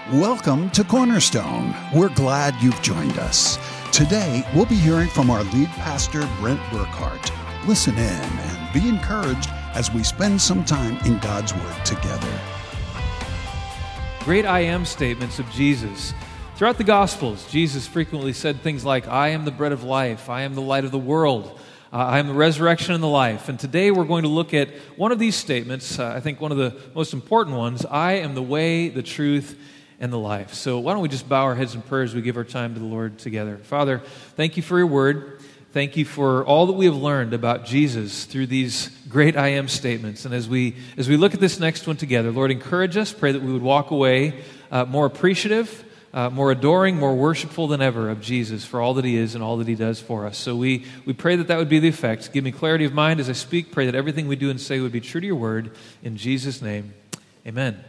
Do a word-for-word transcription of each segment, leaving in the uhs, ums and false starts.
Welcome to Cornerstone. We're glad you've joined us. Today, we'll be hearing from our lead pastor, Brent Burkhart. Listen in and be encouraged as we spend some time in God's Word together. Great I am statements of Jesus. Throughout the Gospels, Jesus frequently said things like, I am the bread of life, I am the light of the world, uh, I am the resurrection and the life. And today we're going to look at one of these statements, uh, I think one of the most important ones, I am the way, the truth, and the life. So why don't we just bow our heads in prayer as we give our time to the Lord together. Father, thank you for your word. Thank you for all that we have learned about Jesus through these great I am statements. And as we as we look at this next one together, Lord, encourage us. Pray that we would walk away uh, more appreciative, uh, more adoring, more worshipful than ever of Jesus for all that he is and all that he does for us. So we, we pray that that would be the effect. Give me clarity of mind as I speak. Pray that everything we do and say would be true to your word. In Jesus' name, amen.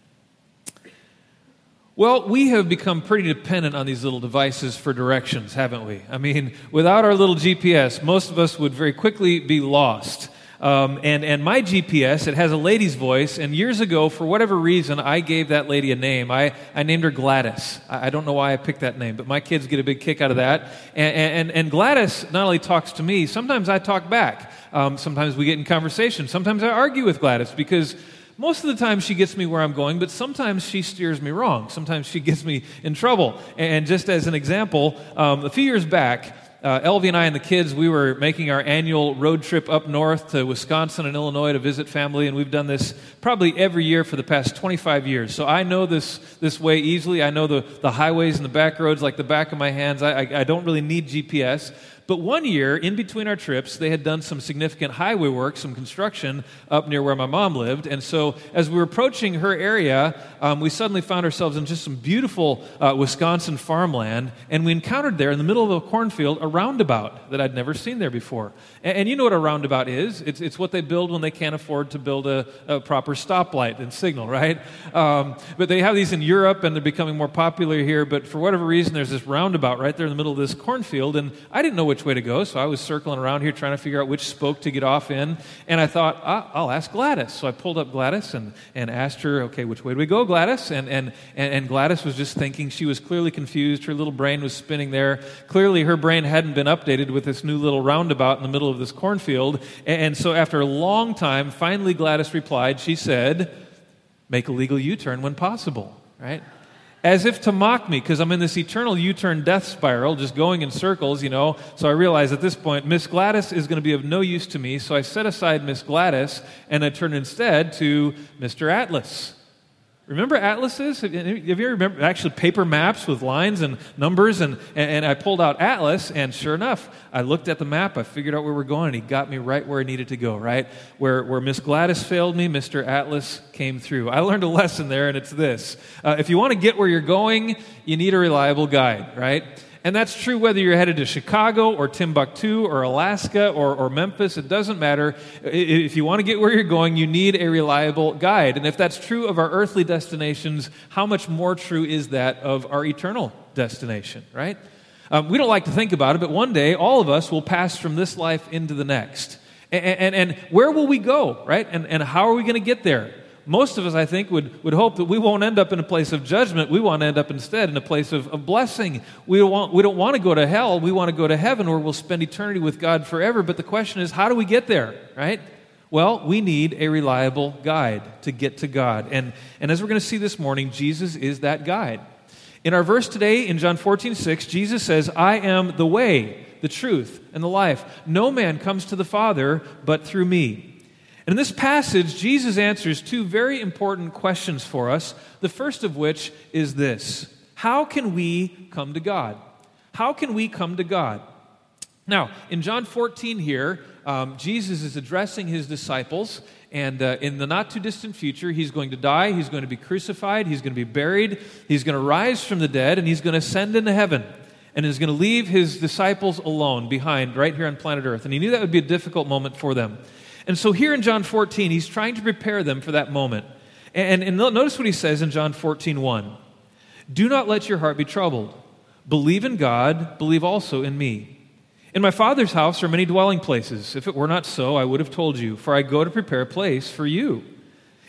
Well, we have become pretty dependent on these little devices for directions, haven't we? I mean, without our little G P S, most of us would very quickly be lost. Um, and, and my G P S, it has a lady's voice, and years ago, for whatever reason, I gave that lady a name. I, I named her Gladys. I, I don't know why I picked that name, but my kids get a big kick out of that. And, and, and Gladys not only talks to me, sometimes I talk back. Um, sometimes we get in conversation. Sometimes I argue with Gladys because most of the time she gets me where I'm going, but sometimes she steers me wrong. Sometimes she gets me in trouble. And just as an example, um, a few years back, uh, Elvie and I and the kids, we were making our annual road trip up north to Wisconsin and Illinois to visit family, and we've done this probably every year for the past twenty-five years. So I know this this way easily. I know the, the highways and the back roads like the back of my hands. I, I, I don't really need G P S. But one year, in between our trips, they had done some significant highway work, some construction up near where my mom lived. And so as we were approaching her area, um, we suddenly found ourselves in just some beautiful uh, Wisconsin farmland. And we encountered there in the middle of a cornfield a roundabout that I'd never seen there before. And, and you know what a roundabout is. It's, it's what they build when they can't afford to build a, a proper stoplight and signal, right? Um, but they have these in Europe, and they're becoming more popular here. But for whatever reason, there's this roundabout right there in the middle of this cornfield. And I didn't know which way to go, so I was circling around here trying to figure out which spoke to get off in, and I thought, ah, I'll ask Gladys. So I pulled up Gladys and, and asked her, okay, which way do we go, Gladys? And, and, and Gladys was just thinking. She was clearly confused. Her little brain was spinning there. Clearly her brain hadn't been updated with this new little roundabout in the middle of this cornfield, and, and so after a long time, finally Gladys replied. She said, make a legal U-turn when possible, right? As if to mock me, because I'm in this eternal U-turn death spiral, just going in circles, you know. So I realized at this point, Miss Gladys is going to be of no use to me, so I set aside Miss Gladys, and I turned instead to Mister Atlas. Remember atlases? Have you ever remember actually paper maps with lines and numbers? And, and I pulled out Atlas, and sure enough, I looked at the map, I figured out where we're going, and he got me right where I needed to go, right? Where, where Miss Gladys failed me, Mister Atlas came through. I learned a lesson there, and it's this. Uh, if you want to get where you're going, you need a reliable guide, right? And that's true whether you're headed to Chicago or Timbuktu or Alaska or, or Memphis. It doesn't matter. If you want to get where you're going, you need a reliable guide. And if that's true of our earthly destinations, how much more true is that of our eternal destination, right? Um, we don't like to think about it, but one day all of us will pass from this life into the next. And, and, and where will we go, right? And, and how are we going to get there? Most of us, I think, would, would hope that we won't end up in a place of judgment. We want to end up instead in a place of, of blessing. We don't, want, we don't want to go to hell. We want to go to heaven where we'll spend eternity with God forever. But the question is, how do we get there, right? Well, we need a reliable guide to get to God. And, and as we're going to see this morning, Jesus is that guide. In our verse today, in John fourteen six, Jesus says, I am the way, the truth, and the life. No man comes to the Father but through me. And in this passage, Jesus answers two very important questions for us, the first of which is this: how can we come to God? How can we come to God? Now, in John fourteen here, um, Jesus is addressing his disciples, and uh, in the not-too-distant future, he's going to die, he's going to be crucified, he's going to be buried, he's going to rise from the dead, and he's going to ascend into heaven, and is going to leave his disciples alone behind right here on planet Earth. And he knew that would be a difficult moment for them. And so here in John fourteen, he's trying to prepare them for that moment. And, and notice what he says in John fourteen one. Do not let your heart be troubled. Believe in God, believe also in me. In my Father's house are many dwelling places. If it were not so, I would have told you, for I go to prepare a place for you.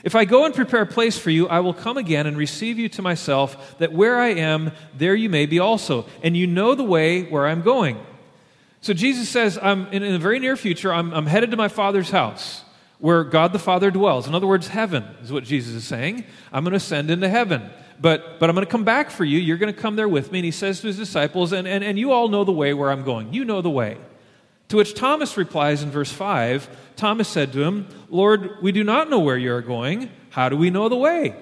If I go and prepare a place for you, I will come again and receive you to myself, that where I am, there you may be also. And you know the way where I'm going. So Jesus says, I'm in, in the very near future, I'm, I'm headed to my Father's house, where God the Father dwells. In other words, heaven is what Jesus is saying. I'm going to ascend into heaven. But, but I'm going to come back for you. You're going to come there with me. And he says to his disciples, and, and, and you all know the way where I'm going. You know the way. To which Thomas replies in verse five, Thomas said to him, Lord, we do not know where you are going. How do we know the way?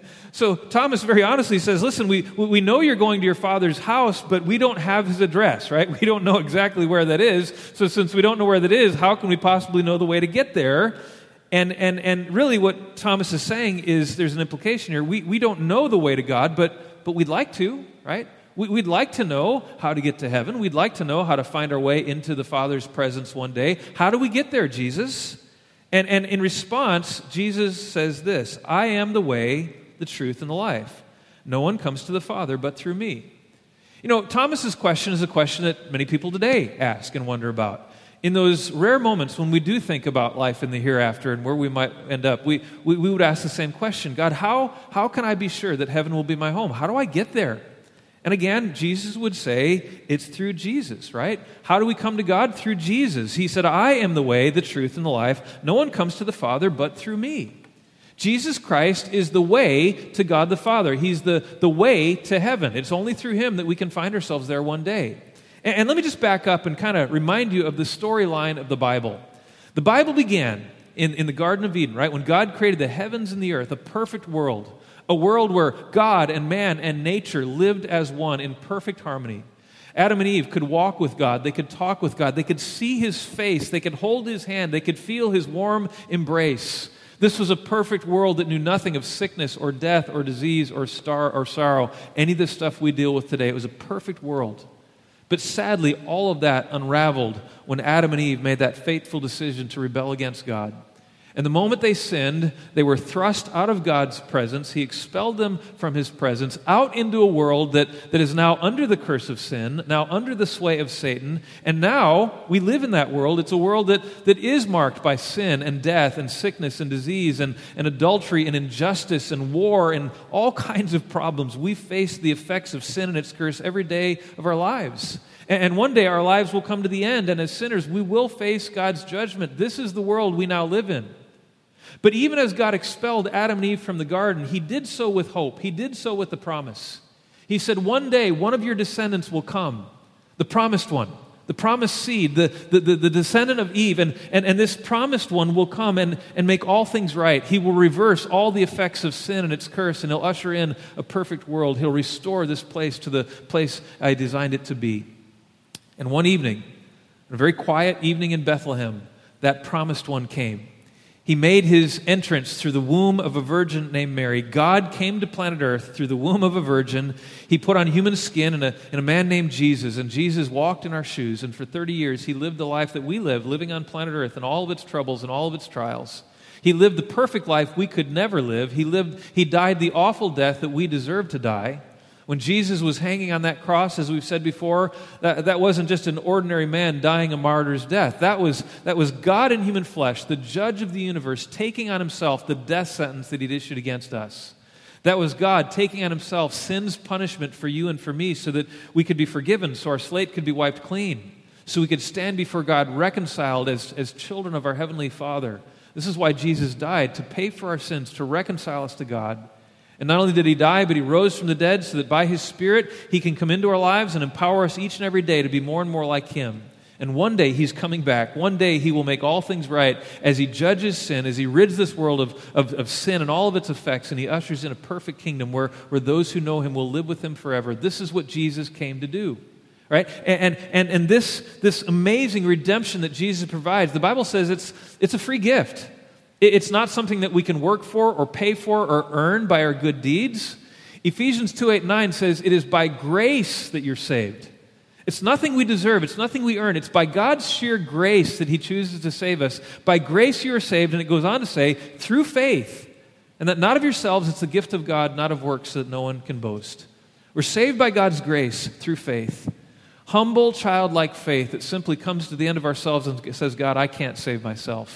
So Thomas very honestly says, listen, we, we know you're going to your Father's house, but we don't have his address, right? We don't know exactly where that is. So since we don't know where that is, how can we possibly know the way to get there? And and and really what Thomas is saying is there's an implication here. We, we don't know the way to God, but, but we'd like to, right? We, we'd like to know how to get to heaven. We'd like to know how to find our way into the Father's presence one day. How do we get there, Jesus? And, and in response, Jesus says this, I am the way, the truth, and the life. No one comes to the Father but through me. You know, Thomas's question is a question that many people today ask and wonder about. In those rare moments when we do think about life in the hereafter and where we might end up, we, we, we would ask the same question. God, how, how can I be sure that heaven will be my home? How do I get there? And again, Jesus would say, it's through Jesus, right? How do we come to God? Through Jesus. He said, I am the way, the truth, and the life. No one comes to the Father but through me. Jesus Christ is the way to God the Father. He's the, the way to heaven. It's only through him that we can find ourselves there one day. And, and let me just back up and kind of remind you of the storyline of the Bible. The Bible began in, in the Garden of Eden, right? When God created the heavens and the earth, a perfect world. A world where God and man and nature lived as one in perfect harmony. Adam and Eve could walk with God. They could talk with God. They could see his face. They could hold his hand. They could feel his warm embrace. This was a perfect world that knew nothing of sickness or death or disease or star or sorrow, any of the stuff we deal with today. It was a perfect world. But sadly, all of that unraveled when Adam and Eve made that fateful decision to rebel against God. And the moment they sinned, they were thrust out of God's presence. He expelled them from his presence out into a world that, that is now under the curse of sin, now under the sway of Satan. And now we live in that world. It's a world that, that is marked by sin and death and sickness and disease and, and adultery and injustice and war and all kinds of problems. We face the effects of sin and its curse every day of our lives. And one day our lives will come to the end, and as sinners, we will face God's judgment. This is the world we now live in. But even as God expelled Adam and Eve from the garden, he did so with hope. He did so with the promise. He said, one day, one of your descendants will come, the promised one, the promised seed, the, the, the, the descendant of Eve, and, and, and this promised one will come and, and make all things right. He will reverse all the effects of sin and its curse, and he'll usher in a perfect world. He'll restore this place to the place I designed it to be. And one evening, a very quiet evening in Bethlehem, that promised one came. He made his entrance through the womb of a virgin named Mary. God came to planet Earth through the womb of a virgin. He put on human skin and a, and a man named Jesus, and Jesus walked in our shoes. And for thirty years, he lived the life that we live, living on planet Earth and all of its troubles and all of its trials. He lived the perfect life we could never live. He lived. He died the awful death that we deserve to die. When Jesus was hanging on that cross, as we've said before, that, that wasn't just an ordinary man dying a martyr's death. That was, that was God in human flesh, the judge of the universe, taking on himself the death sentence that he'd issued against us. That was God taking on himself sin's punishment for you and for me so that we could be forgiven, so our slate could be wiped clean, so we could stand before God reconciled as, as children of our Heavenly Father. This is why Jesus died, to pay for our sins, to reconcile us to God. And not only did he die, but he rose from the dead so that by his Spirit he can come into our lives and empower us each and every day to be more and more like him. And one day he's coming back. One day he will make all things right as he judges sin, as he rids this world of, of, of sin and all of its effects, and he ushers in a perfect kingdom where, where those who know him will live with him forever. This is what Jesus came to do. Right? And, and, and this, this amazing redemption that Jesus provides, the Bible says it's, it's a free gift. It's not something that we can work for or pay for or earn by our good deeds. Ephesians two, eight, nine says it is by grace that you're saved. It's nothing we deserve. It's nothing we earn. It's by God's sheer grace that he chooses to save us. By grace you are saved, and it goes on to say, through faith. And that not of yourselves, it's the gift of God, not of works, so that no one can boast. We're saved by God's grace through faith. Humble, childlike faith that simply comes to the end of ourselves and says, God, I can't save myself.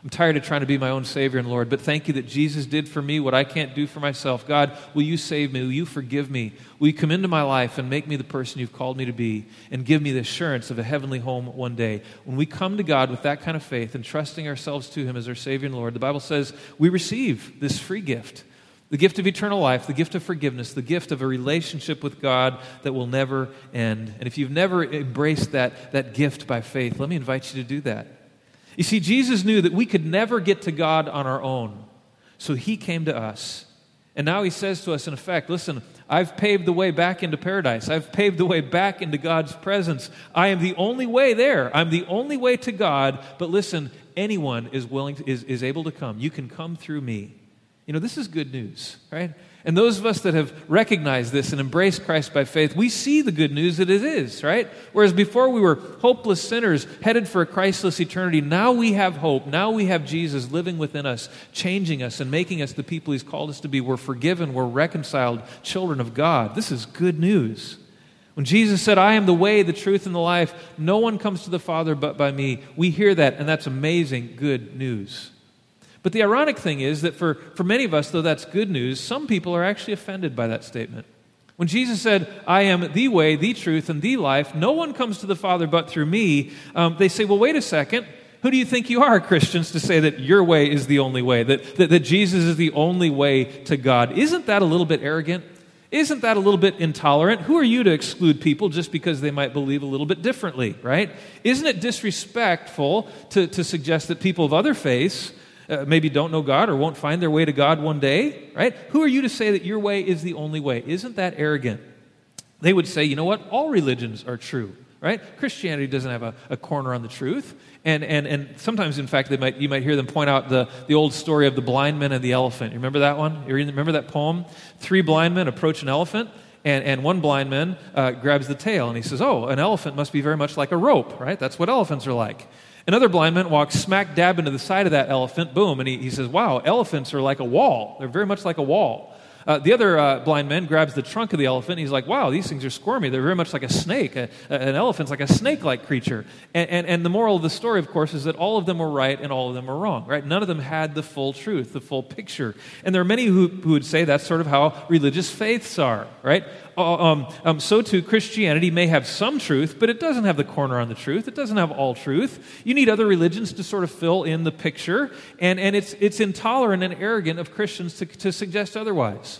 I'm tired of trying to be my own Savior and Lord, but thank you that Jesus did for me what I can't do for myself. God, will you save me? Will you forgive me? Will you come into my life and make me the person you've called me to be and give me the assurance of a heavenly home one day? When we come to God with that kind of faith and trusting ourselves to Him as our Savior and Lord, the Bible says we receive this free gift, the gift of eternal life, the gift of forgiveness, the gift of a relationship with God that will never end. And if you've never embraced that, that gift by faith, let me invite you to do that. You see, Jesus knew that we could never get to God on our own, so He came to us. And now He says to us, in effect, listen, I've paved the way back into paradise. I've paved the way back into God's presence. I am the only way there. I'm the only way to God. But listen, anyone is willing to, is, is able to come. You can come through me. You know, this is good news, right? And those of us that have recognized this and embraced Christ by faith, we see the good news that it is, right? Whereas before we were hopeless sinners headed for a Christless eternity, now we have hope. Now we have Jesus living within us, changing us and making us the people He's called us to be. We're forgiven. We're reconciled children of God. This is good news. When Jesus said, I am the way, the truth, and the life, no one comes to the Father but by me. We hear that, and that's amazing good news. But the ironic thing is that for, for many of us, though that's good news, some people are actually offended by that statement. When Jesus said, I am the way, the truth, and the life, no one comes to the Father but through me, um, they say, well, wait a second. Who do you think you are, Christians, to say that your way is the only way, that, that, that Jesus is the only way to God? Isn't that a little bit arrogant? Isn't that a little bit intolerant? Who are you to exclude people just because they might believe a little bit differently, right? Isn't it disrespectful to, to suggest that people of other faiths Uh, maybe don't know God or won't find their way to God one day, right? Who are you to say that your way is the only way? Isn't that arrogant? They would say, you know what? All religions are true, right? Christianity doesn't have a, a corner on the truth. And, and, and sometimes, in fact, they might you might hear them point out the, the old story of the blind men and the elephant. You remember that one? You remember that poem? Three blind men approach an elephant, and, and one blind man uh, grabs the tail, and he says, oh, an elephant must be very much like a rope, right? That's what elephants are like. Another blind man walks smack dab into the side of that elephant, boom, and he, he says, wow, elephants are like a wall. They're very much like a wall. Uh, the other uh, blind man grabs the trunk of the elephant, and he's like, wow, these things are squirmy. They're very much like a snake. A, a, an elephant's like a snake-like creature. And, and, and the moral of the story, of course, is that all of them were right and all of them were wrong, right? None of them had the full truth, the full picture. And there are many who, who would say that's sort of how religious faiths are, right? Uh, um, um, so too, Christianity may have some truth, but it doesn't have the corner on the truth. It doesn't have all truth. You need other religions to sort of fill in the picture, and, and it's, it's intolerant and arrogant of Christians to, to suggest otherwise.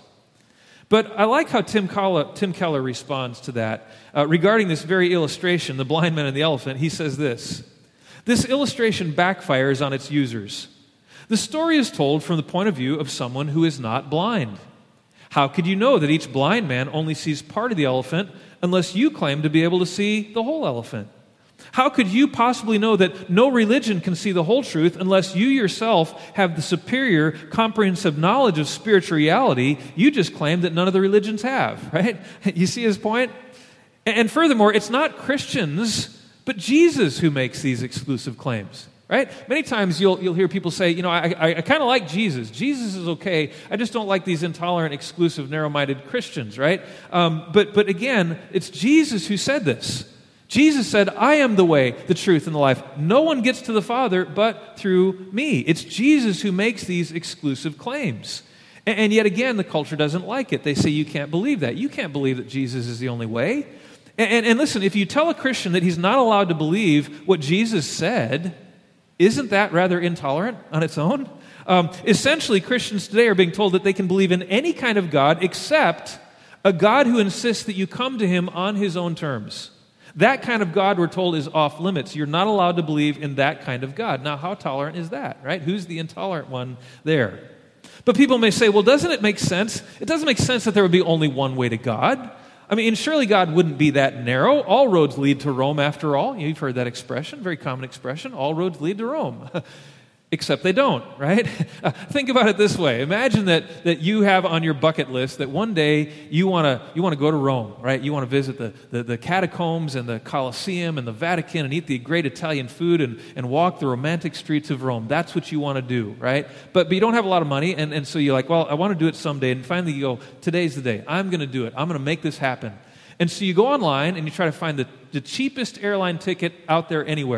But I like how Tim Keller, Tim Keller responds to that. Uh, regarding this very illustration, the blind man and the elephant, he says this: this illustration backfires on its users. The story is told from the point of view of someone who is not blind. How could you know that each blind man only sees part of the elephant unless you claim to be able to see the whole elephant? How could you possibly know that no religion can see the whole truth unless you yourself have the superior, comprehensive knowledge of spiritual reality you just claim that none of the religions have, right? You see his point? And furthermore, it's not Christians, but Jesus who makes these exclusive claims. Right? Many times you'll you'll hear people say, you know, I, I, I kind of like Jesus. Jesus is okay. I just don't like these intolerant, exclusive, narrow-minded Christians, right? Um, but but again, it's Jesus who said this. Jesus said, I am the way, the truth, and the life. No one gets to the Father but through me. It's Jesus who makes these exclusive claims. And, and yet again, the culture doesn't like it. They say you can't believe that. You can't believe that Jesus is the only way. And, and, and listen, if you tell a Christian that he's not allowed to believe what Jesus said, isn't that rather intolerant on its own? Um, essentially, Christians today are being told that they can believe in any kind of God except a God who insists that you come to Him on His own terms. That kind of God, we're told, is off limits. You're not allowed to believe in that kind of God. Now, how tolerant is that, right? Who's the intolerant one there? But people may say, well, doesn't it make sense? It doesn't make sense that there would be only one way to God. I mean, surely God wouldn't be that narrow. All roads lead to Rome, after all. You've heard that expression, very common expression. All roads lead to Rome. Except they don't, right? Uh, think about it this way. Imagine that, that you have on your bucket list that one day you want to you want to go to Rome, right? You want to visit the, the, the catacombs and the Colosseum and the Vatican and eat the great Italian food and, and walk the romantic streets of Rome. That's what you want to do, right? But, but you don't have a lot of money, and, and so you're like, well, I want to do it someday. And finally you go, today's the day. I'm going to do it. I'm going to make this happen. And so you go online and you try to find the, the cheapest airline ticket out there anywhere.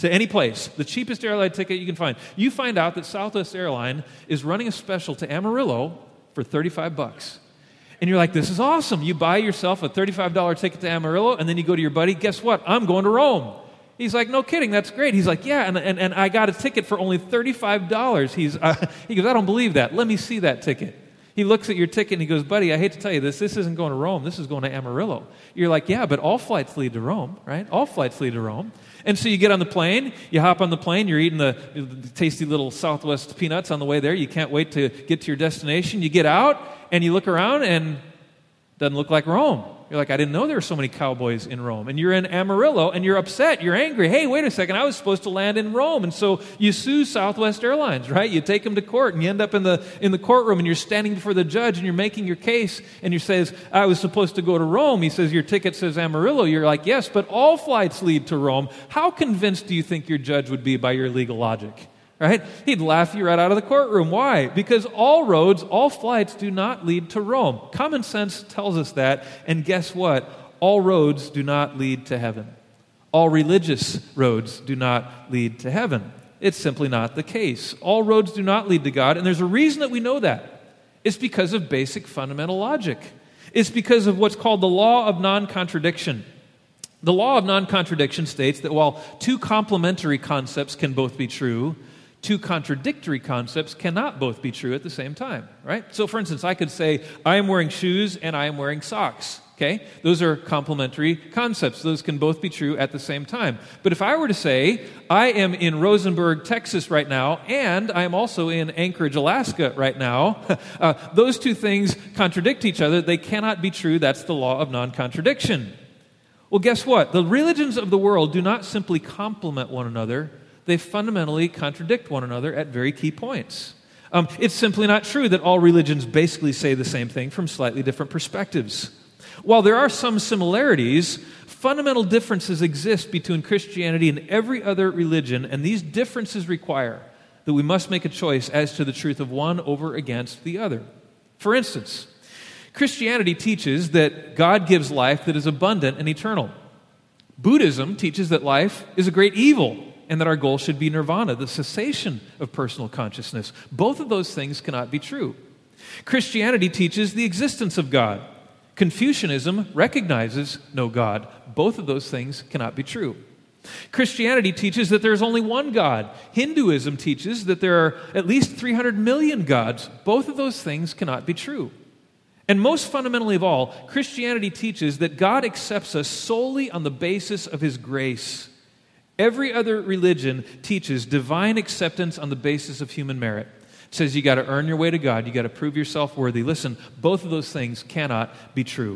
to any place, the cheapest airline ticket you can find. You find out that Southwest Airline is running a special to Amarillo for thirty-five bucks. And you're like, this is awesome. You buy yourself a thirty-five dollars ticket to Amarillo, and then you go to your buddy, guess what? I'm going to Rome. He's like, no kidding, that's great. He's like, yeah, and, and, and I got a ticket for only thirty-five dollars. He's, uh, he goes, I don't believe that. Let me see that ticket. He looks at your ticket and he goes, buddy, I hate to tell you this, this isn't going to Rome, this is going to Amarillo. You're like, yeah, but all flights lead to Rome, right? All flights lead to Rome. And so you get on the plane, you hop on the plane, you're eating the, the tasty little Southwest peanuts on the way there, you can't wait to get to your destination, you get out and you look around and it doesn't look like Rome. You're like, I didn't know there were so many cowboys in Rome. And you're in Amarillo, and you're upset, you're angry. Hey, wait a second, I was supposed to land in Rome. And so you sue Southwest Airlines, right? You take them to court, and you end up in the in the courtroom, and you're standing before the judge, and you're making your case, and you says, I was supposed to go to Rome. He says, your ticket says Amarillo. You're like, yes, but all flights lead to Rome. How convinced do you think your judge would be by your legal logic? Right? He'd laugh you right out of the courtroom. Why? Because all roads, all flights do not lead to Rome. Common sense tells us that, and guess what? All roads do not lead to heaven. All religious roads do not lead to heaven. It's simply not the case. All roads do not lead to God, and there's a reason that we know that. It's because of basic fundamental logic. It's because of what's called the law of non-contradiction. The law of non-contradiction states that while two complementary concepts can both be true, two contradictory concepts cannot both be true at the same time, right? So, for instance, I could say, I am wearing shoes and I am wearing socks, okay? Those are complementary concepts. Those can both be true at the same time. But if I were to say, I am in Rosenberg, Texas right now, and I am also in Anchorage, Alaska right now, uh, those two things contradict each other. They cannot be true. That's the law of non-contradiction. Well, guess what? The religions of the world do not simply complement one another. They fundamentally contradict one another at very key points. Um, it's simply not true that all religions basically say the same thing from slightly different perspectives. While there are some similarities, fundamental differences exist between Christianity and every other religion, and these differences require that we must make a choice as to the truth of one over against the other. For instance, Christianity teaches that God gives life that is abundant and eternal. Buddhism teaches that life is a great evil, and that our goal should be nirvana, the cessation of personal consciousness. Both of those things cannot be true. Christianity teaches the existence of God. Confucianism recognizes no God. Both of those things cannot be true. Christianity teaches that there is only one God. Hinduism teaches that there are at least three hundred million gods. Both of those things cannot be true. And most fundamentally of all, Christianity teaches that God accepts us solely on the basis of His grace. Every other religion teaches divine acceptance on the basis of human merit. It says you got to earn your way to God, you got to prove yourself worthy. Listen, both of those things cannot be true.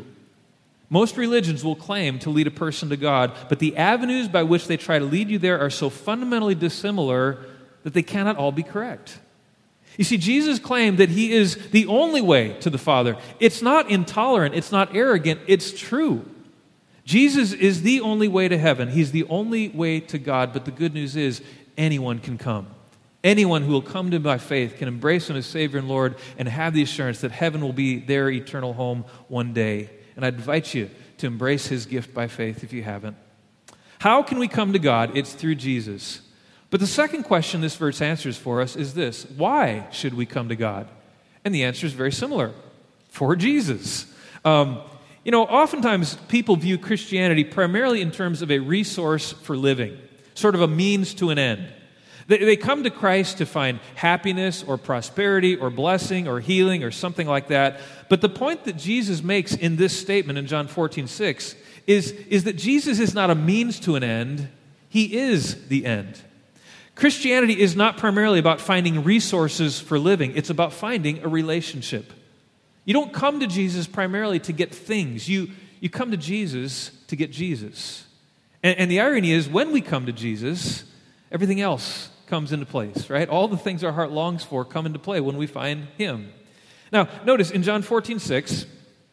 Most religions will claim to lead a person to God, but the avenues by which they try to lead you there are so fundamentally dissimilar that they cannot all be correct. You see, Jesus claimed that He is the only way to the Father. It's not intolerant, it's not arrogant, it's true. Jesus is the only way to heaven. He's the only way to God, but the good news is anyone can come. Anyone who will come to Him by faith can embrace Him as Savior and Lord and have the assurance that heaven will be their eternal home one day. And I invite you to embrace His gift by faith if you haven't. How can we come to God? It's through Jesus. But the second question this verse answers for us is this: why should we come to God? And the answer is very similar: for Jesus. Um, You know, oftentimes people view Christianity primarily in terms of a resource for living, sort of a means to an end. They, they come to Christ to find happiness or prosperity or blessing or healing or something like that. But the point that Jesus makes in this statement in John fourteen six is, is that Jesus is not a means to an end. He is the end. Christianity is not primarily about finding resources for living. It's about finding a relationship. You don't come to Jesus primarily to get things. You, you come to Jesus to get Jesus. And, and the irony is, when we come to Jesus, everything else comes into place, right? All the things our heart longs for come into play when we find Him. Now, notice in John fourteen six,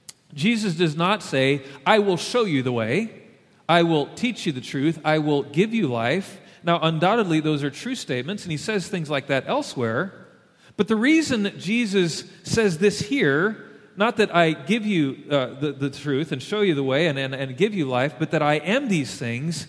Jesus does not say, I will show you the way. I will teach you the truth. I will give you life. Now, undoubtedly, those are true statements, and He says things like that elsewhere. But the reason that Jesus says this here, not that I give you uh, the, the truth and show you the way and, and, and give you life, but that I am these things,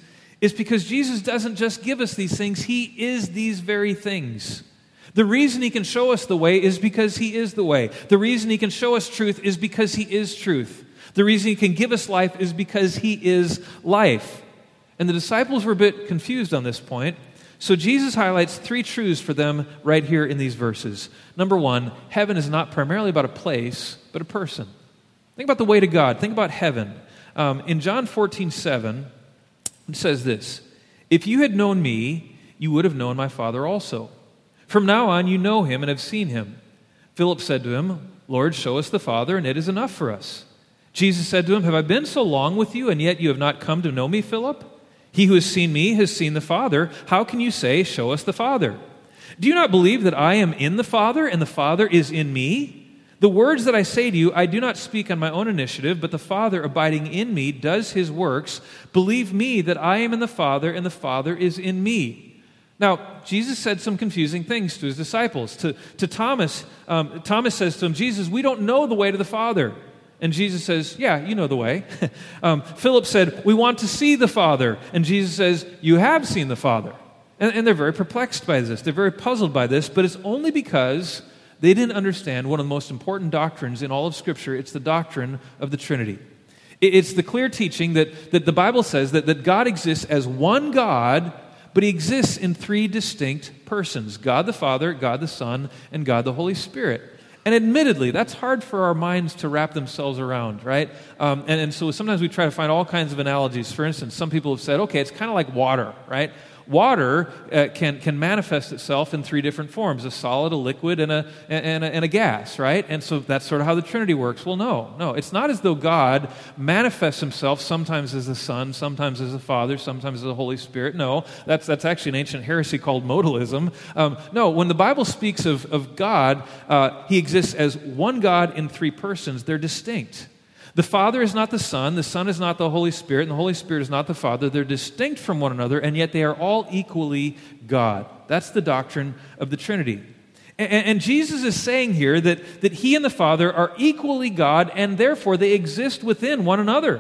is because Jesus doesn't just give us these things, he is these very things. The reason he can show us the way is because he is the way. The reason he can show us truth is because he is truth. The reason he can give us life is because he is life. And the disciples were a bit confused on this point. So Jesus highlights three truths for them right here in these verses. Number one, heaven is not primarily about a place, but a person. Think about the way to God. Think about heaven. Um, in John fourteen seven, it says this, "If you had known me, you would have known my Father also. From now on you know him and have seen him." Philip said to him, "Lord, show us the Father, and it is enough for us." Jesus said to him, "Have I been so long with you, and yet you have not come to know me, Philip? He who has seen me has seen the Father. How can you say, 'Show us the Father'? Do you not believe that I am in the Father, and the Father is in me? The words that I say to you, I do not speak on my own initiative, but the Father abiding in me does his works. Believe me that I am in the Father, and the Father is in me." Now, Jesus said some confusing things to his disciples. To, to Thomas, um, Thomas says to him, "Jesus, we don't know the way to the Father." And Jesus says, "Yeah, you know the way." um, Philip said, "We want to see the Father." And Jesus says, "You have seen the Father." And, and they're very perplexed by this. They're very puzzled by this, but it's only because they didn't understand one of the most important doctrines in all of Scripture. It's the doctrine of the Trinity. It's the clear teaching that, that the Bible says that, that God exists as one God, but he exists in three distinct persons: God the Father, God the Son, and God the Holy Spirit. And admittedly, that's hard for our minds to wrap themselves around, right? Um, and, and so sometimes we try to find all kinds of analogies. For instance, some people have said, okay, it's kind of like water, right? Water uh, can, can manifest itself in three different forms: a solid, a liquid, and a, and, a, and a gas, right? And so that's sort of how the Trinity works. Well, no, no. It's not as though God manifests himself sometimes as the Son, sometimes as the Father, sometimes as the Holy Spirit. No, that's, that's actually an ancient heresy called modalism. Um, no, when the Bible speaks of, of God, uh, he exists as one God in three persons. They're distinct. The Father is not the Son, the Son is not the Holy Spirit, and the Holy Spirit is not the Father. They're distinct from one another, and yet they are all equally God. That's the doctrine of the Trinity. And, and Jesus is saying here that, that he and the Father are equally God, and therefore they exist within one another.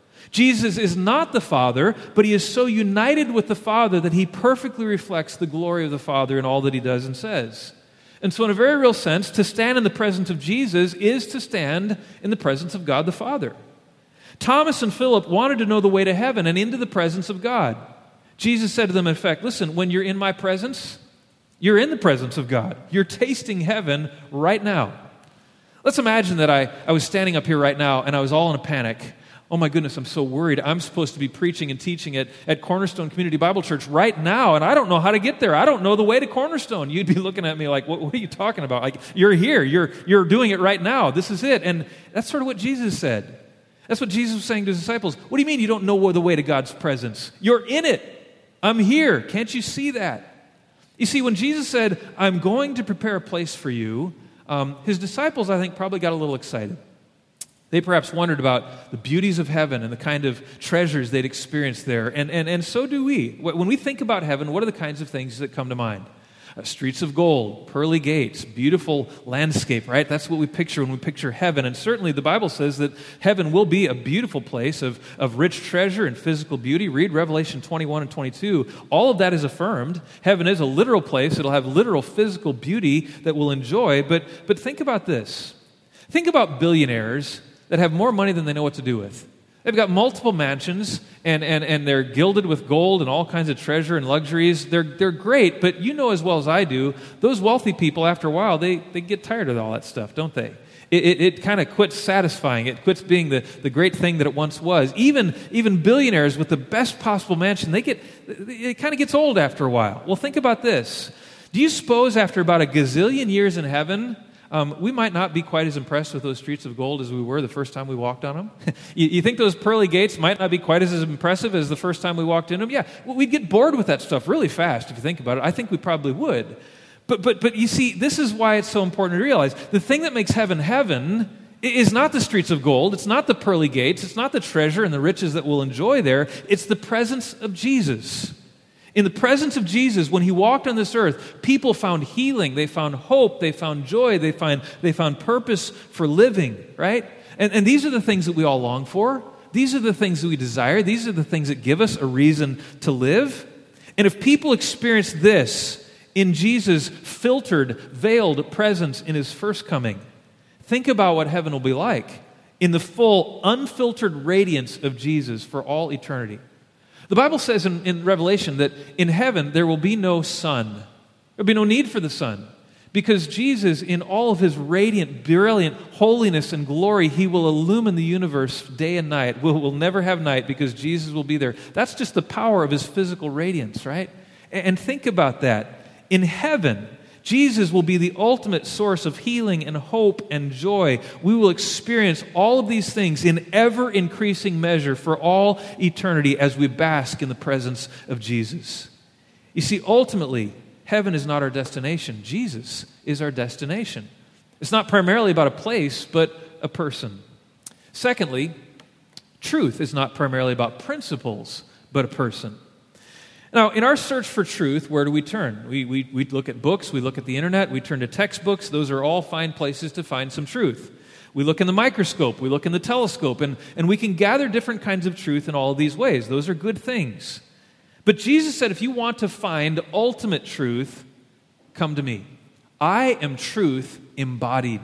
Jesus is not the Father, but he is so united with the Father that he perfectly reflects the glory of the Father in all that he does and says. And so in a very real sense, to stand in the presence of Jesus is to stand in the presence of God the Father. Thomas and Philip wanted to know the way to heaven and into the presence of God. Jesus said to them, in fact, listen, when you're in my presence, you're in the presence of God. You're tasting heaven right now. Let's imagine that I, I was standing up here right now and I was all in a panic. Oh my goodness, I'm so worried. I'm supposed to be preaching and teaching at, at Cornerstone Community Bible Church right now, and I don't know how to get there. I don't know the way to Cornerstone. You'd be looking at me like, what, what are you talking about? Like, you're here. You're, you're doing it right now. This is it. And that's sort of what Jesus said. That's what Jesus was saying to his disciples. What do you mean you don't know the way to God's presence? You're in it. I'm here. Can't you see that? You see, when Jesus said, I'm going to prepare a place for you, um, his disciples, I think, probably got a little excited. They perhaps wondered about the beauties of heaven and the kind of treasures they'd experienced there. And, and, and so do we. When we think about heaven, what are the kinds of things that come to mind? Uh, streets of gold, pearly gates, beautiful landscape, right? That's what we picture when we picture heaven. And certainly the Bible says that heaven will be a beautiful place of, of rich treasure and physical beauty. Read Revelation twenty-one and twenty-two. All of that is affirmed. Heaven is a literal place. It'll have literal physical beauty that we'll enjoy. But, but think about this. Think about billionaires that have more money than they know what to do with. They've got multiple mansions, and, and, and they're gilded with gold and all kinds of treasure and luxuries. They're, they're great, but you know as well as I do, those wealthy people, after a while, they, they get tired of all that stuff, don't they? It, it, it kind of quits satisfying. It quits being the, the great thing that it once was. Even, even billionaires with the best possible mansion, they get it kind of gets old after a while. Well, think about this. Do you suppose after about a gazillion years in heaven, Um, we might not be quite as impressed with those streets of gold as we were the first time we walked on them? you, you think those pearly gates might not be quite as impressive as the first time we walked in them? Yeah, well, we'd get bored with that stuff really fast if you think about it. I think we probably would. But, but, but you see, this is why it's so important to realize. The thing that makes heaven heaven is not the streets of gold. It's not the pearly gates. It's not the treasure and the riches that we'll enjoy there. It's the presence of Jesus. In the presence of Jesus, when he walked on this earth, people found healing, they found hope, they found joy, they found, they found purpose for living, right? And, and these are the things that we all long for. These are the things that we desire. These are the things that give us a reason to live. And if people experience this in Jesus' filtered, veiled presence in his first coming, think about what heaven will be like in the full, unfiltered radiance of Jesus for all eternity. The Bible says in, in Revelation that in heaven there will be no sun. There will be no need for the sun. Because Jesus, in all of his radiant, brilliant holiness and glory, he will illumine the universe day and night. We'll, we'll never have night because Jesus will be there. That's just the power of his physical radiance, right? And, and think about that. In heaven, Jesus will be the ultimate source of healing and hope and joy. We will experience all of these things in ever-increasing measure for all eternity as we bask in the presence of Jesus. You see, ultimately, heaven is not our destination. Jesus is our destination. It's not primarily about a place, but a person. Secondly, truth is not primarily about principles, but a person. Now, in our search for truth, where do we turn? We, we, we look at books, we look at the internet, we turn to textbooks. Those are all fine places to find some truth. We look in the microscope, we look in the telescope, and, and we can gather different kinds of truth in all of these ways. Those are good things. But Jesus said, if you want to find ultimate truth, come to me. I am truth embodied.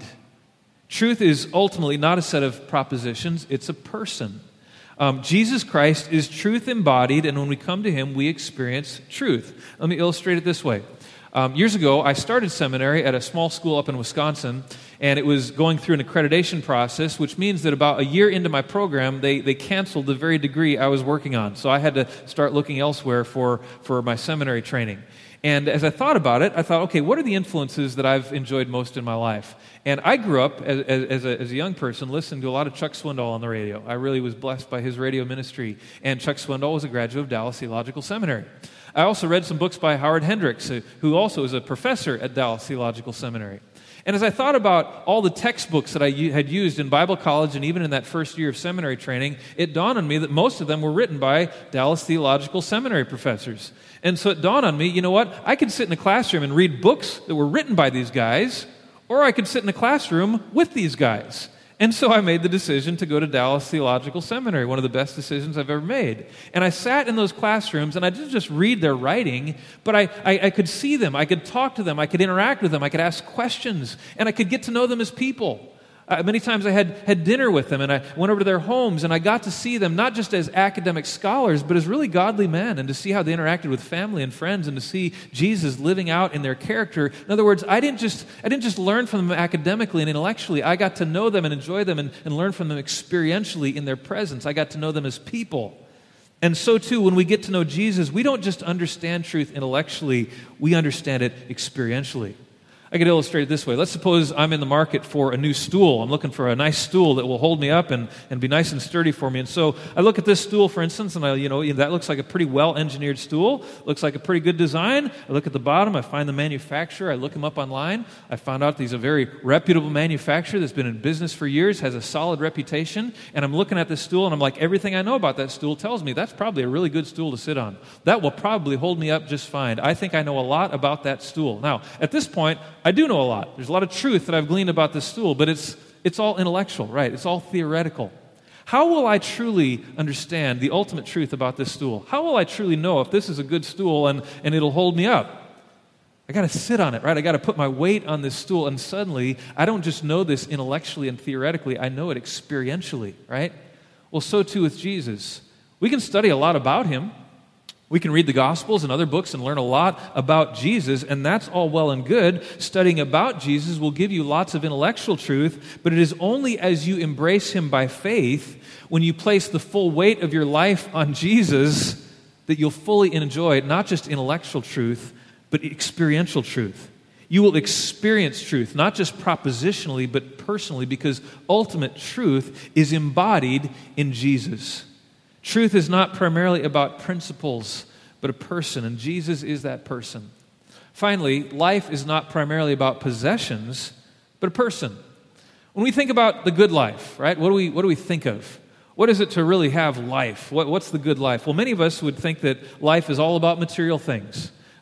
Truth is ultimately not a set of propositions, it's a person. Um, Jesus Christ is truth embodied, and when we come to him, we experience truth. Let me illustrate it this way. Um, years ago, I started seminary at a small school up in Wisconsin, and it was going through an accreditation process, which means that about a year into my program, they, they canceled the very degree I was working on. So I had to start looking elsewhere for, for my seminary training. And as I thought about it, I thought, okay, what are the influences that I've enjoyed most in my life? And I grew up as, as, a, as a young person listening to a lot of Chuck Swindoll on the radio. I really was blessed by his radio ministry. And Chuck Swindoll was a graduate of Dallas Theological Seminary. I also read some books by Howard Hendricks, who also is a professor at Dallas Theological Seminary. And as I thought about all the textbooks that I had used in Bible college and even in that first year of seminary training, it dawned on me that most of them were written by Dallas Theological Seminary professors. And so it dawned on me, you know what? I could sit in a classroom and read books that were written by these guys, or I could sit in a classroom with these guys. And so I made the decision to go to Dallas Theological Seminary, one of the best decisions I've ever made. And I sat in those classrooms, and I didn't just read their writing, but I, I, I could see them, I could talk to them, I could interact with them, I could ask questions, and I could get to know them as people. Uh, many times I had, had dinner with them, and I went over to their homes, and I got to see them not just as academic scholars, but as really godly men, and to see how they interacted with family and friends, and to see Jesus living out in their character. In other words, I didn't just I didn't just learn from them academically and intellectually. I got to know them and enjoy them and, and learn from them experientially in their presence. I got to know them as people. And so too, when we get to know Jesus, we don't just understand truth intellectually, we understand it experientially. I could illustrate it this way. Let's suppose I'm in the market for a new stool. I'm looking for a nice stool that will hold me up and, and be nice and sturdy for me. And so I look at this stool, for instance, and I, you know, that looks like a pretty well-engineered stool. Looks like a pretty good design. I look at the bottom. I find the manufacturer. I look him up online. I found out that he's a very reputable manufacturer that's been in business for years, has a solid reputation. And I'm looking at this stool, and I'm like, everything I know about that stool tells me that's probably a really good stool to sit on. That will probably hold me up just fine. I think I know a lot about that stool. Now, at this point, I do know a lot. There's a lot of truth that I've gleaned about this stool, but it's it's all intellectual, right? It's all theoretical. How will I truly understand the ultimate truth about this stool? How will I truly know if this is a good stool and, and it'll hold me up? I got to sit on it, right? I got to put my weight on this stool, and suddenly I don't just know this intellectually and theoretically, I know it experientially, right? Well, so too with Jesus. We can study a lot about him. We can read the Gospels and other books and learn a lot about Jesus, and that's all well and good. Studying about Jesus will give you lots of intellectual truth, but it is only as you embrace him by faith, when you place the full weight of your life on Jesus, that you'll fully enjoy not just intellectual truth, but experiential truth. You will experience truth, not just propositionally, but personally, because ultimate truth is embodied in Jesus. Truth is not primarily about principles, but a person, and Jesus is that person. Finally, life is not primarily about possessions, but a person. When we think about the good life, right, what do we what do we think of? What is it to really have life? What, what's the good life? Well, many of us would think that life is all about material things.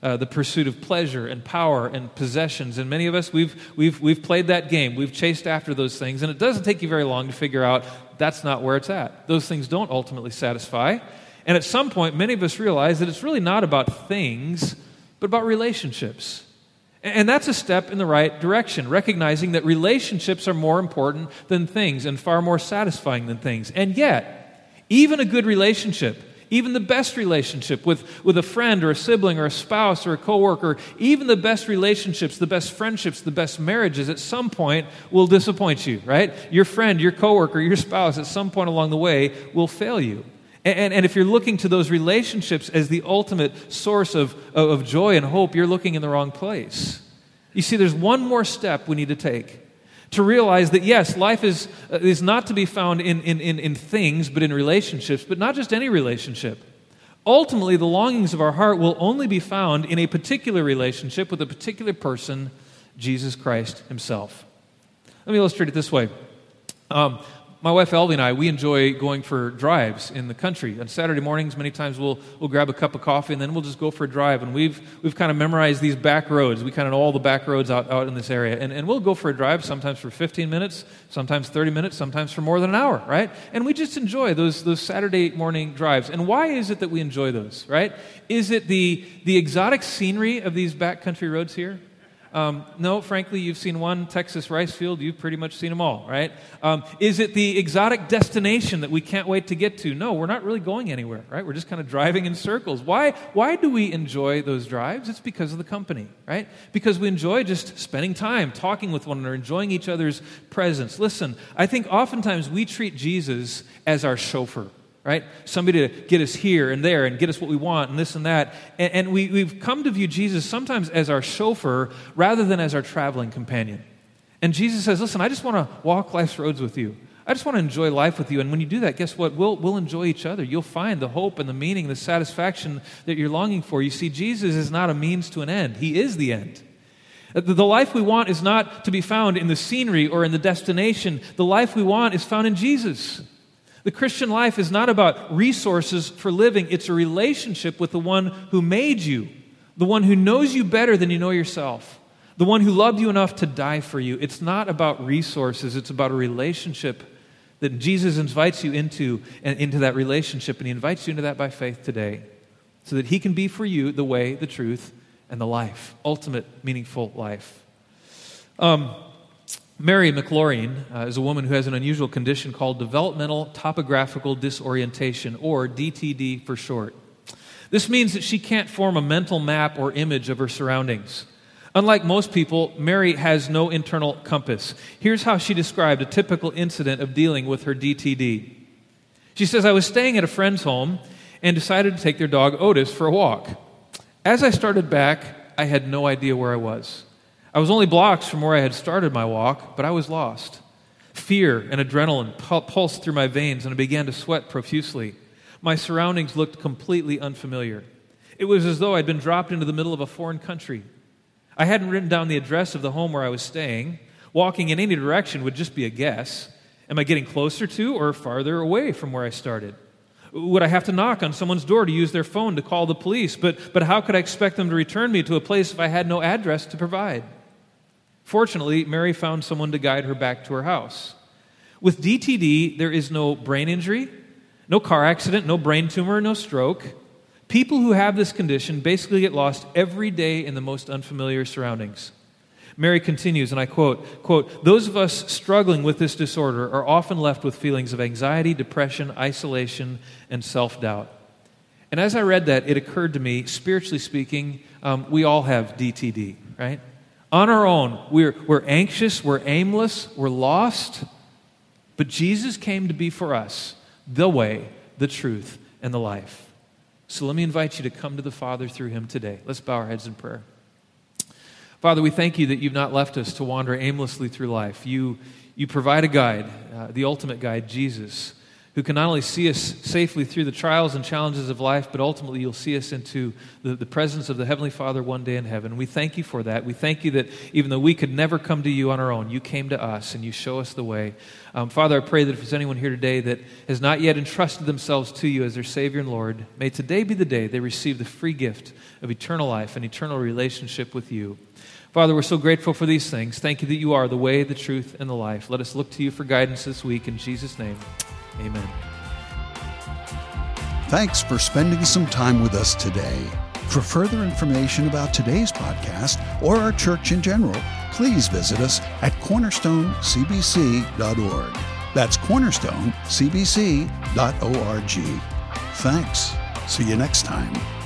uh, the pursuit of pleasure and power and possessions. And many of us, we've, we've, we've played that game. We've chased after those things. And it doesn't take you very long to figure out that's not where it's at. Those things don't ultimately satisfy. And at some point, many of us realize that it's really not about things, but about relationships. And that's a step in the right direction, recognizing that relationships are more important than things and far more satisfying than things. And yet, even a good relationship, even the best relationship with, with a friend or a sibling or a spouse or a coworker, even the best relationships, the best friendships, the best marriages, at some point will disappoint you, right? Your friend, your coworker, your spouse, at some point along the way will fail you. And, and if you're looking to those relationships as the ultimate source of, of joy and hope, you're looking in the wrong place. You see, there's one more step we need to take to realize that, yes, life is, uh, is not to be found in, in, in, in things, but in relationships, but not just any relationship. Ultimately, the longings of our heart will only be found in a particular relationship with a particular person, Jesus Christ himself. Let me illustrate it this way. Um, My wife Elvie and I, we enjoy going for drives in the country. On Saturday mornings, many times we'll we'll grab a cup of coffee and then we'll just go for a drive. And we've we've kind of memorized these back roads. We kind of know all the back roads out, out in this area. And, and we'll go for a drive sometimes for fifteen minutes, sometimes thirty minutes, sometimes for more than an hour, right? And we just enjoy those those Saturday morning drives. And why is it that we enjoy those, right? Is it the the exotic scenery of these backcountry roads here? Um, no, frankly, you've seen one Texas rice field. You've pretty much seen them all, right? Um, is it the exotic destination that we can't wait to get to? No, we're not really going anywhere, right? We're just kind of driving in circles. Why, why do we enjoy those drives? It's because of the company, right? Because we enjoy just spending time, talking with one another, enjoying each other's presence. Listen, I think oftentimes we treat Jesus as our chauffeur, right? Somebody to get us here and there and get us what we want and this and that. And, and we, we've come to view Jesus sometimes as our chauffeur rather than as our traveling companion. And Jesus says, listen, I just want to walk life's roads with you. I just want to enjoy life with you. And when you do that, guess what? We'll, we'll enjoy each other. You'll find the hope and the meaning, the satisfaction that you're longing for. You see, Jesus is not a means to an end. He is the end. The life we want is not to be found in the scenery or in the destination. The life we want is found in Jesus. The Christian life is not about resources for living. It's a relationship with the one who made you, the one who knows you better than you know yourself, the one who loved you enough to die for you. It's not about resources. It's about a relationship that Jesus invites you into, and into that relationship, and he invites you into that by faith today so that he can be for you the way, the truth, and the life, ultimate meaningful life. Um... Mary McLaurin uh, is a woman who has an unusual condition called developmental topographical disorientation, or D T D for short. This means that she can't form a mental map or image of her surroundings. Unlike most people, Mary has no internal compass. Here's how she described a typical incident of dealing with her D T D. She says, I was staying at a friend's home and decided to take their dog Otis for a walk. As I started back, I had no idea where I was. I was only blocks from where I had started my walk, but I was lost. Fear and adrenaline pulsed through my veins, and I began to sweat profusely. My surroundings looked completely unfamiliar. It was as though I'd been dropped into the middle of a foreign country. I hadn't written down the address of the home where I was staying. Walking in any direction would just be a guess. Am I getting closer to or farther away from where I started? Would I have to knock on someone's door to use their phone to call the police? But, but how could I expect them to return me to a place if I had no address to provide? Fortunately, Mary found someone to guide her back to her house. With D T D, there is no brain injury, no car accident, no brain tumor, no stroke. People who have this condition basically get lost every day in the most unfamiliar surroundings. Mary continues, and I quote, quote, those of us struggling with this disorder are often left with feelings of anxiety, depression, isolation, and self-doubt. And as I read that, it occurred to me, spiritually speaking, um, we all have D T D, right? On our own, we're, we're anxious, we're aimless, we're lost, but Jesus came to be for us the way, the truth, and the life. So let me invite you to come to the Father through him today. Let's bow our heads in prayer. Father, we thank you that you've not left us to wander aimlessly through life. You, you provide a guide, uh, the ultimate guide, Jesus, who can not only see us safely through the trials and challenges of life, but ultimately you'll see us into the, the presence of the Heavenly Father one day in heaven. We thank you for that. We thank you that even though we could never come to you on our own, you came to us and you show us the way. Um, Father, I pray that if there's anyone here today that has not yet entrusted themselves to you as their Savior and Lord, may today be the day they receive the free gift of eternal life and eternal relationship with you. Father, we're so grateful for these things. Thank you that you are the way, the truth, and the life. Let us look to you for guidance this week. In Jesus' name, amen. Thanks for spending some time with us today. For further information about today's podcast or our church in general, please visit us at cornerstone c b c dot org. That's cornerstone c b c dot org. Thanks. See you next time.